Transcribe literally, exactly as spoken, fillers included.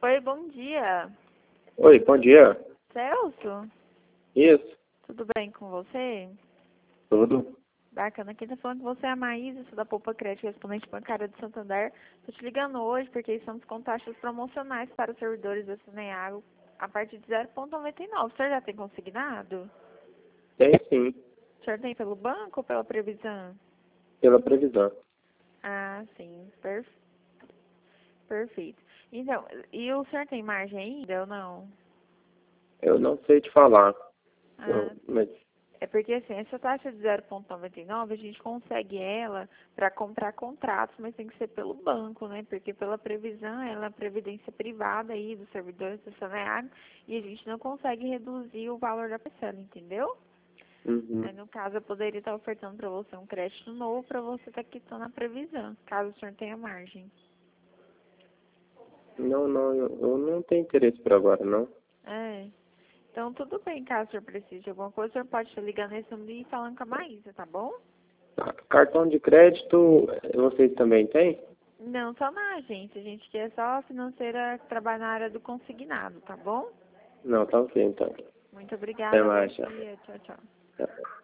Oi, bom dia. Oi, bom dia. Celso, Isso, tudo bem com você? tudo. Bacana, quem tá falando com você é a Maísa, sou da Poupa Crédito, respondente bancária de Santander. Tô te ligando hoje porque estamos com taxas promocionais para os servidores da Saneago a partir de zero vírgula noventa e nove. O senhor já tem consignado? Tem sim, O senhor tem pelo banco ou pela previsão? pela previsão. Ah, sim, per... perfeito. Então, e o senhor tem margem ainda ou não? Eu não sei te falar, Ah, eu- mas é porque assim, essa taxa de zero vírgula noventa e nove a gente consegue ela para comprar contratos, mas tem que ser pelo banco, né? Porque pela previsão, ela é previdência privada aí dos servidores da Saneago e a gente não consegue reduzir o valor da parcela, entendeu? uhum. Aí, no caso, eu poderia estar ofertando para você um crédito novo para você estar quitando a previsão, caso o senhor tenha margem. Não, não, eu, eu não tenho interesse por agora, não. É. Então, tudo bem, caso o senhor precise de alguma coisa, o senhor pode estar ligando nesse número e falando com a Maísa, tá bom? Tá, cartão de crédito, eh, vocês também têm? Não, só na agência. A gente quer só a financeira que trabalha na área do consignado, tá bom? Não, tá ok então. Muito Até obrigada, bom mais, tchau. dia, tchau, tchau. Tchau.